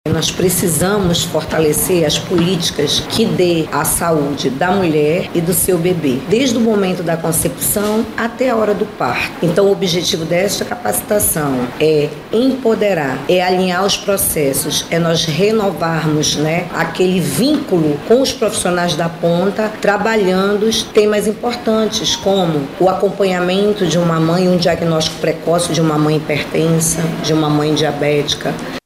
Nós precisamos fortalecer as políticas que dê à saúde da mulher e do seu bebê, desde o momento da concepção até a hora do parto. Então, o objetivo desta capacitação é empoderar, é alinhar os processos, é nós renovarmos, aquele vínculo com os profissionais da ponta, trabalhando os temas importantes, como o acompanhamento de uma mãe, um diagnóstico precoce de uma mãe hipertensa, de uma mãe diabética.